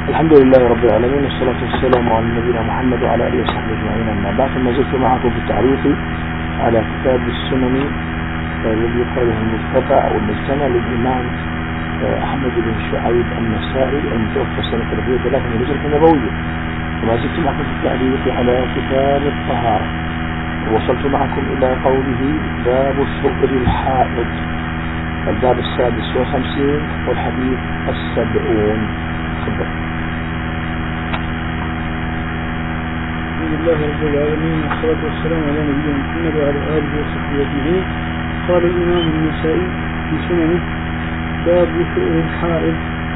الحمد لله رب العالمين، والصلاة والسلام على نبينا محمد وعلى آله وصحبه أجمعين. أما بعد، ما زلت معكم في التعليق على كتاب السنن الذي يقال له المجتمع أو المجتمع للإمام أحمد بن شعيب النسائي المتوفى سنة 403 من الهجرة النبوية. وما زلت معكم في التعليق على كتاب الطهارة، ووصلت معكم إلى قوله باب سؤر الحائض، الباب 56 والحديث 70. تفضل. الحمد لله رب العالمين، والصلاة والسلام على نبينا محمد وعلى آله وصحبه أجمعين. قال الإمام النسائي في سننه: باب سؤر الحائض.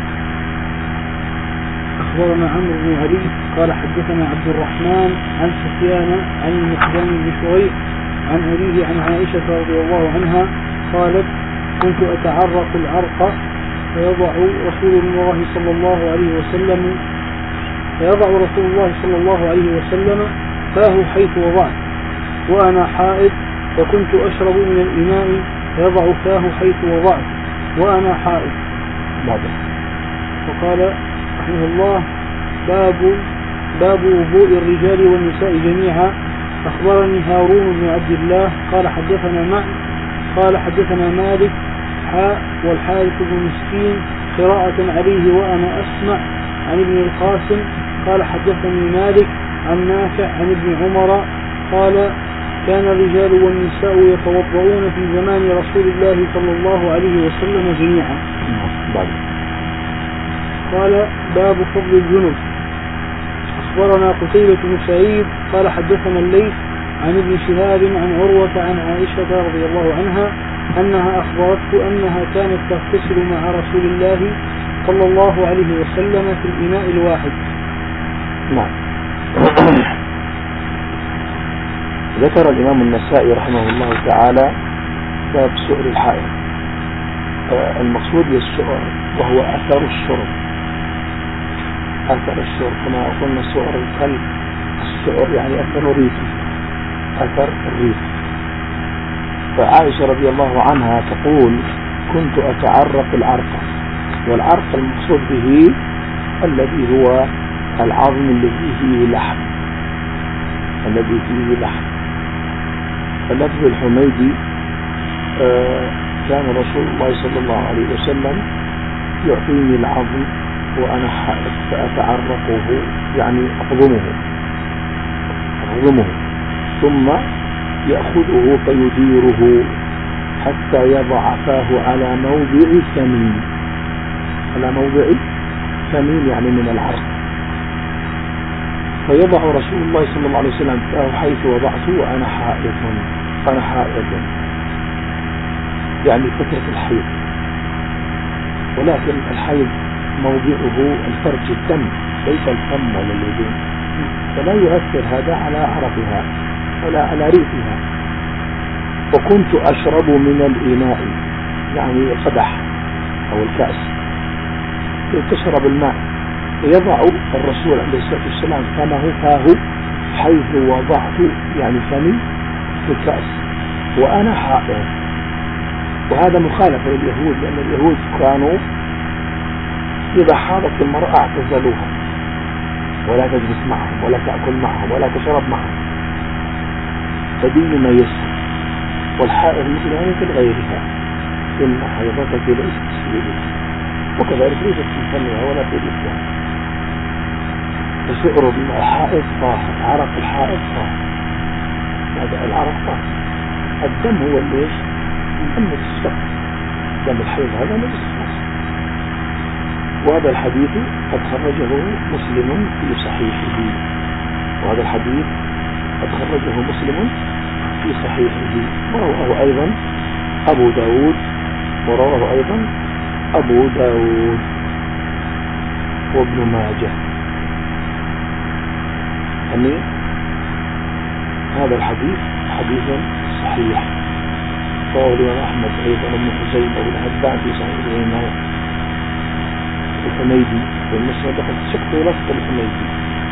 أخبرنا عمرو بن علي قال حدثنا عبد الرحمن عن سفيان عن المقدام بن شريح عن أبيه عن عائشة رضي الله عنها قالت: كنت أتعرق العرق فيضع رسول الله صلى الله عليه وسلم فاه حيث وضعت وأنا حائض، فكنت أشرب من الإناء فيضع فاه حيث وضعت وأنا حائض. وقال رحمه الله: باب وضوء الرجال والنساء جميعا. أخبرني هارون بن عبد الله قال حدثنا مالك والحارث بن مسكين قراءة عليه وأنا أسمع عن ابن القاسم قال حدثني مالك عن نافع عن ابن عمر قال: كان الرجال والنساء يتوضؤون في زمان رسول الله صلى الله عليه وسلم جميعا. قال: باب فضل الجنب. أخبرنا قتيبة بن سعيد قال حدثنا الليث عن ابن شهاب عن عروة عن عائشة رضي الله عنها أنها أخبرته أنها كانت تغتسل مع رسول الله صلى الله عليه وسلم في الإناء الواحد. نعم. ذكر الإمام النسائي رحمه الله تعالى باب سؤر الحائض. المقصود بالسؤر وهو أثر الشرب كما قلنا سؤر الكلب. السؤر يعني أثر الريح. فعائشة رضي الله عنها تقول: كنت أتعرق العرق، والعرق المقصود به الذي هو العظم الذي فيه لحم. اللفظ الحميدي: كان رسول الله صلى الله عليه وسلم يعطيني العظم وأنا حائض فأتعرقه، يعني أقضمه ثم يأخذه فيديره حتى يضع فاه على موضع ثمين يعني من العرق، فيضع رسول الله صلى الله عليه وسلم فاه حيث وضعته وأنا حائض، يعني فترة الحيض. ولكن الحيض موضعه الفرج، الدم، ليس الفم ولا اليدين، فلا يؤثر هذا على عرقها ولا على ريقها. وكنت أشرب من الإناء، يعني القدح أو الكأس، تشرب الماء، يضع الرسول عليه الصلاة والسلام فاه حيث وضعت، يعني فمي في الكأس وأنا حائض. وهذا مخالفة لليهود، لأن اليهود كانوا إذا حاضت المرأة اعتزلوها ولا تجلس معهم ولا تأكل معهم ولا تشرب معهم، فدين ما يسر. والحائض مثل غيرها، إن حيضتك ليست سبيلك، وكذلك ليست في فمها ولا في لسانها. فسؤر الحائض طاهر، عرق الحائض طاهر، هذا العرق طاهر. الدم هو ليش؟ دم السقط، دم الحيض هذا نجس. وهذا الحديث قد خرجه مسلم في صحيحه، ورواه أيضا أبو داود وابن ماجه. يعني هذا الحديث حديث صحيح. رواه الإمام أحمد أيضا ابن حسين وابن حبان في صحيحهما، الحميدي والمسند قد سقط لفظ الحميدي.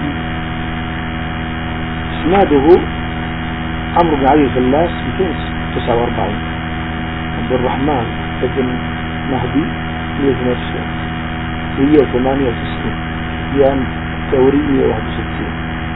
اسناده عمرو بن علي الفلاس 249، عبد الرحمن بن مهدي 198، 198. سفيان الثوري 161.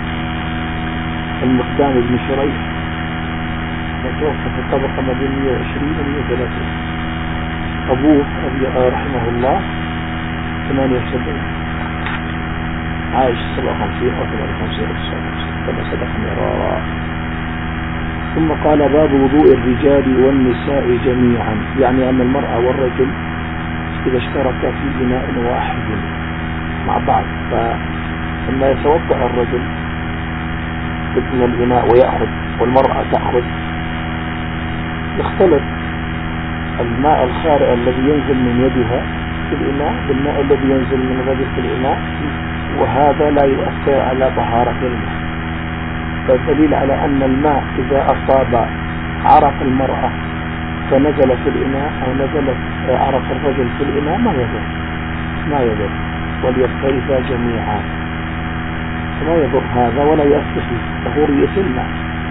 المقدام بن شريح متوفى في الطبقة ما بين 120 و 130. أبوه رحمه الله 78، عايش 57 أو 58 كما سبق مرارا. ثم قال باب وضوء الرجال والنساء جميعا، يعني أن المرأة والرجل إذا اشتركا في إناء واحد مع بعض، فلما يتوضأ الرجل من الإناء ويأخذ والمرأة تأخذ، يختلط الماء الخارئ الذي ينزل من يدها في الإناء بالماء الذي ينزل من الرجل في الإناء، وهذا لا يؤثر على طهارة الماء. فالدليل على أن الماء إذا أصاب عرق المرأة فنزل في الإناء أو نزل عرق الرجل في الإناء ما يضر وليختلفا جميعا، فما يضر هذا ولا يؤثر في طهورية الماء.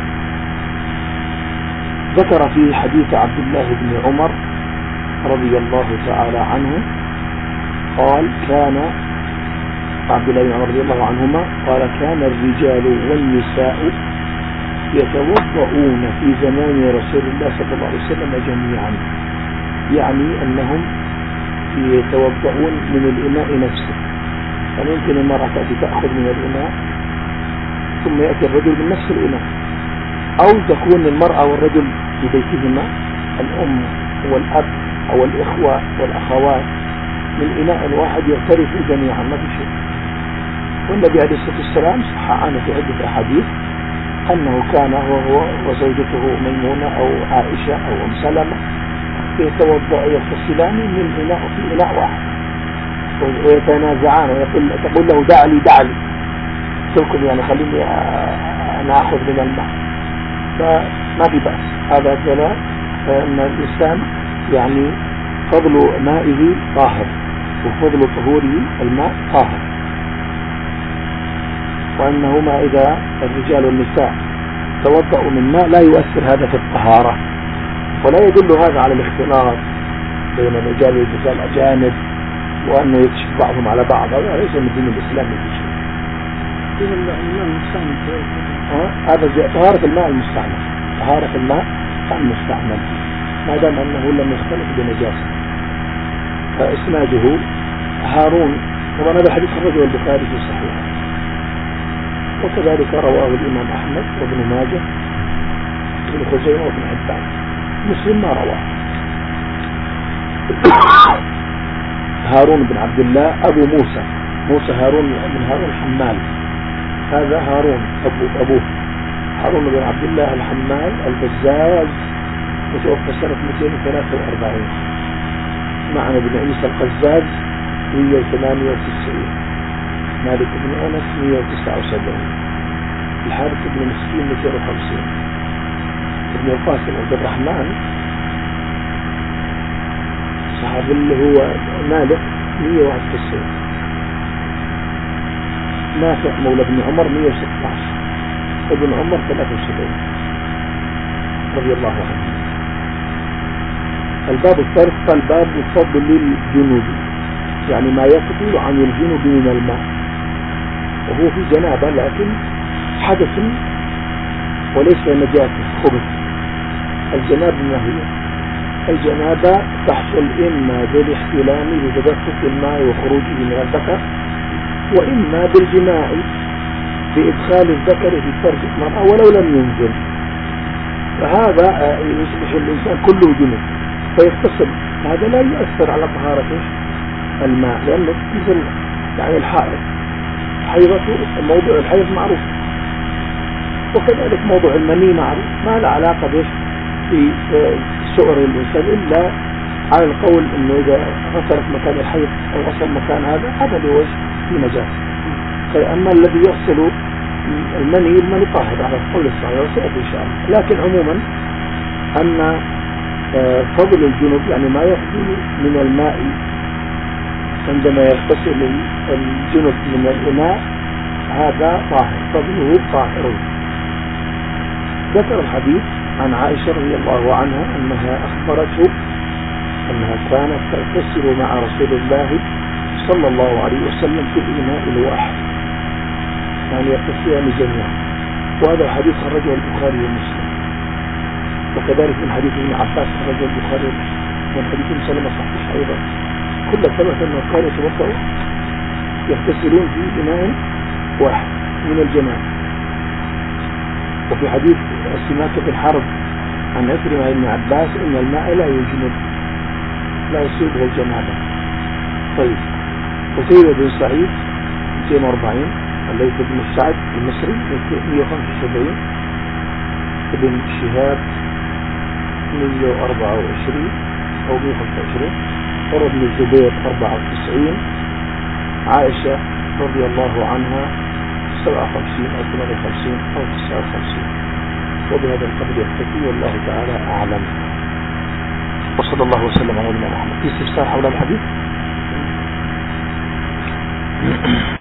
ذكر في حديث عبد الله بن عمر رضي الله تعالى عنه قال كان عبد الله بن عمر رضي الله عنهما قال كان الرجال والنساء يتوضؤون في زمان رسول الله صلى الله عليه وسلم جميعا، يعني أنهم يتوضؤون من الإناء نفسه. فممكن المرأة تأتي تأخذ من الإناء ثم يأتي الرجل من نفس الإناء، أو تكون المرأة والرجل في بيتهما الأم والأب أو الإخوة والأخوات من إناء واحد يغترفوا جميعا ما في شيء. والنبي عليه الصلاة والسلام صح عنه في عدة أحاديث أنه كان هو وزوجته ميمونة أو عائشة أو أم سلمة يغتسلان من إناء في إناء واحد ويتنازعان تقول له دع لي تلكم يعني خليني أنا أخذ من الماء، فما في بأس. هذا دليل أن الإنسان يعني فضل مائه طاهر وفضل طهوره الماء طاهر، وأنهما إذا الرجال والنساء توضأوا من ماء لا يؤثر هذا في الطهارة، ولا يدل هذا على الاختلاط بين الرجال والنساء الأجانب وأنه يكشف بعضهم على بعض، هذا ليس من دين الإسلام في شيء. هذا طهارة الماء المستعمل، طهارة الماء المستعمل ما دام أنه لم يختلط بنجاسة. فإسناده هارون، طبعا هذا حديث خرجه البخاري في الصحيح، وكذلك رواه الإمام أحمد وابن ماجه وابن خزيمة وابن حبان. مسلم ما رواه. هارون بن عبد الله أبو موسى هارون بن هارون الحمال، هذا هارون أبوه هارون بن عبد الله الحمال البزاز، متوفى سنة 243. معنا بن عيسى القزاز 198، مالك بن أنس 179، الحارث بن مسكين 250، ابن القاسم عبد الرحمن صحابي اللي هو مالك 191، نافع مولى ابن عمر 116، ابن عمر 73 رضي الله عنه. الباب الثالث قال باب فضل الجنوب، يعني ما يفضل عن الجنوب من الماء، وهو في جنابة لكن حدث وليس نجاسة خبث. الجنابة ما هي؟ الجنابة تحصل إما بالاحتلام بتدفق الماء وخروجه من الذكر، وإما بالجماع بإدخال الذكر في فرج المرأة ولو لم ينزل، فهذا يصبح الإنسان كله جنوب فيغتسل. هذا لا يؤثر على طهارة الماء، لأنه مثل يعني الحائض، حيضته موضوع الحيض معروف، وكذلك موضوع المني معروف، ما له علاقة بإيش في سؤر الإنسان إلا على القول إنه إذا غسلت مكان الحيض أو غسل مكان هذا لوجه في نجاسة. أما الذي يغسل المني طاهر على القول الصحيح وسيأتي إن شاء الله. لكن عموما أن فضل الجنوب يعني ما يفضل من الماء عندما يغتسل الجنوب من الإناء هذا طاهر، فضله طاهر. ذكر الحديث عن عائشة رضي الله عنها أنها أخبرته أنها كانت تغتسل مع رسول الله صلى الله عليه وسلم في الإناء الواحد، يعني يغتسلان جميعا. وهذا الحديث خرجه البخاري ومسلم، وكذلك من حديث ابن عباس خرجه البخاري ومسلم، ومن حديث ابن سلمة صحيح أيضا. كل ثبت أنهم كانوا يتوضؤون يغتسلون في إناء واحد من الجنابة. وفي حديث سماك بن حرب عن عكرمة بن عباس إن الماء لا يجنب، لا يصيبه الجنابة. طيب، قتيبة بن سعيد 240، الليث بن سعد المصري 175، ابن شهاب 124 أو 125، عروة بن الزبير 94، عائشة رضي الله عنها 57 أو 58 أو 59. وبهذا القدر يكتفي، والله تعالى أعلم. وصلى الله وسلم على نبينا محمد. في استفسار حول الحديث؟